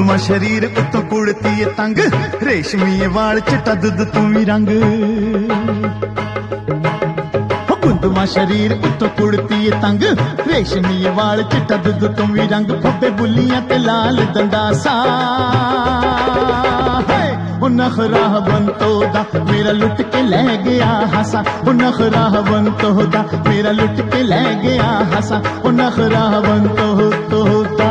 ਗੁੰਦਵਾ ਸ਼ਰੀਰ ਉੱਤੋਂ ਕੁੜਤੀ ਏ ਤੰਗ, ਰੇਸ਼ਮੀ ਵਾਲ ਚਿੱਟਾ ਦੁੱਧ ਤੂੰ ਵੀ ਰੰਗ। ਗੁੰਦਵਾ ਸ਼ਰੀਰ ਉੱਤੋਂ ਕੁੜਤੀ ਏ ਤੰਗ, ਰੇਸ਼ਮੀ ਵਾਲ ਚਿੱਟਾ ਦੁੱਧ ਤੂੰ ਵੀ ਰੰਗ। ਫੱਬੇ ਬੁੱਲੀਆਂ ਤੇ ਲਾਲ ਦੰਦਾਸਾ, ਉਹ ਨਖਰਾ ਬੰਤੋ ਦਾ ਮੇਰਾ ਲੁੱਟ ਕੇ ਲੈ ਗਿਆ ਹਾਸਾ। ਉਹ ਨਖਰਾ ਬੰਤੋ ਦਾ ਮੇਰਾ ਲੁੱਟ ਕੇ ਲੈ ਗਿਆ ਹਾਸਾ। ਉਹ ਨਖਰਾ ਬੰਤੋ ਦਾ।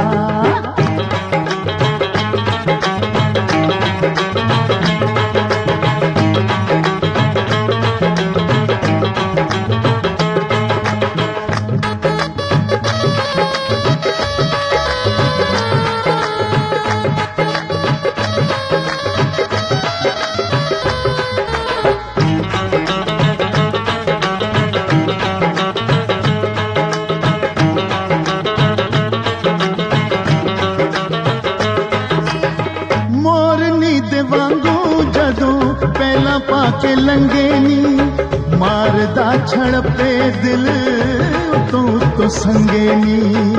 पाके लंगे नी मारदा छड़पे दिल तो संगे नी।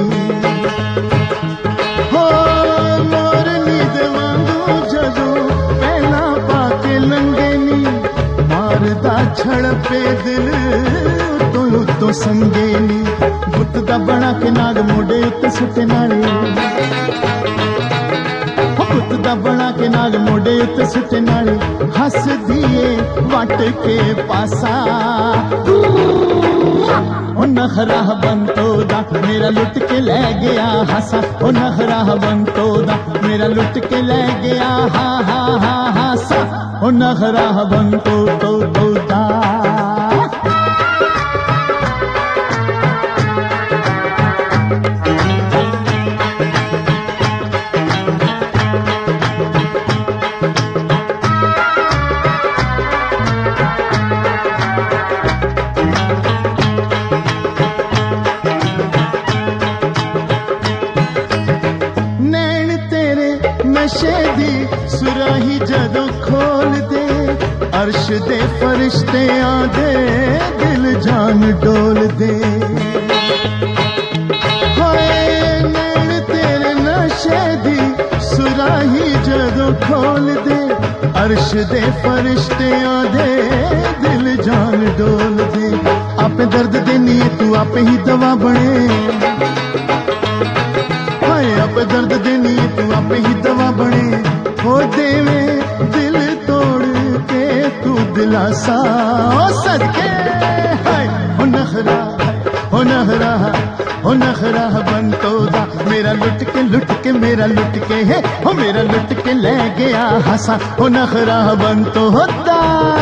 हो मोरनी दे वांगू जदों पहला पाके लंगे नी मारदा छड़पे दिल तो संगे नी। बुत दा बना के नाग मोड़े उत्ते सुटे नाले, पुत दा बना के नाग मोड़े उत्ते सुटे नाले। हस दिए वट के पासा, ओ नखरा बंतो दा मेरा लुट के ले गया हासा। ओ नखरा बंतो दा मेरा लुट के ले गया हा हा हा हासा। ओ नखरा बंतो तो दा। नशे दी सुराही जदों खोल दे, अर्श दे फरिश्ते आदे दिल जान डोल दे। हाय नैन तेरे नशे दी सुराही जदों खोल दे, अर्श दे फरिश्ते आदे दिल जान डोल दे। आपे दर्द देनी है तू आपे ही दवा बने, आपे दर्द देनी तू आपे ही दवा बने। हो देवे दिल तोड़ के तू दिलासा, ओ सदके हाय हो नखरा, हो नखरा, हो नखरा बंतो दा मेरा लुट के मेरा लुट के है, हो मेरा लुट के ले गया हासा। हो नखरा बंतो दा।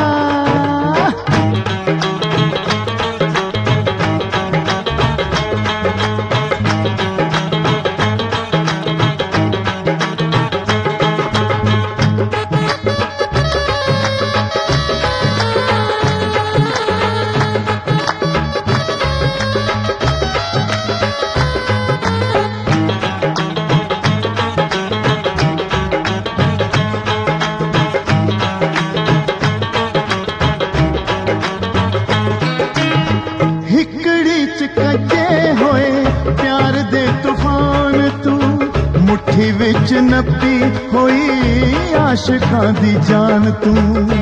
विच नपी होई आशिकां दी जान तू,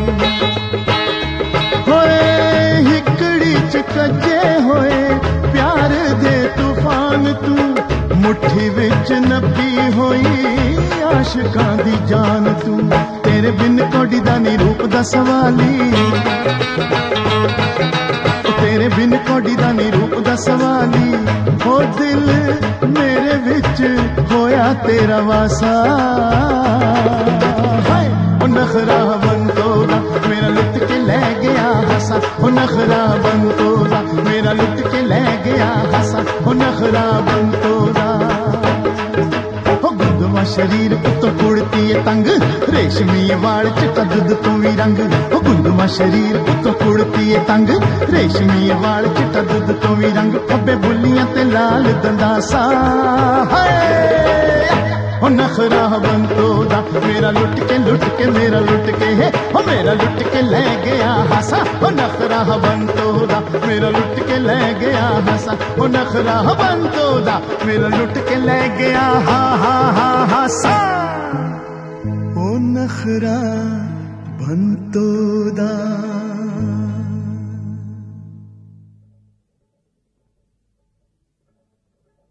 होए हिकड़ी च कजे होए प्यार दे तूफान तू। मुट्ठी विच नपी होई आशिकां दी जान तू। तेरे बिन कोडी दा नी रूप दा सवाली, तेरे बिन कोडी दा नी रूप दा सवाली। हो दिल मेरे विच होया तेरा वासा, ओ नखरा बंतो दा मेरा लुट के ले गया हासा। ओ नखरा बंतो दा मेरा लुट के ले गया हासा। ओ नखरा बंतो दा। ओ गुंदवा शरीर उत्तों कुड़ती है तंग, रेशमी वाल चिट्टा दुध तू भी रंग। ओ गुंदवा शरीर उत्तों कुड़ती है तंग, रेशमी वाल चिट्टा दुध तू भी रंग। फब्बे बुल्लियां ते लाल दंदासा, हाय ओ नखरा बंतो दा मेरा लुट के मेरा लुट के है ओ मेरा लुट के ले गया हंसा ओ नखरा बंतो दा मेरा लुट के ले गया हंसा ओ नखरा बंतो दा मेरा लुट के ले गया हा हा हा हंसा ओ नखरा बंतो दा।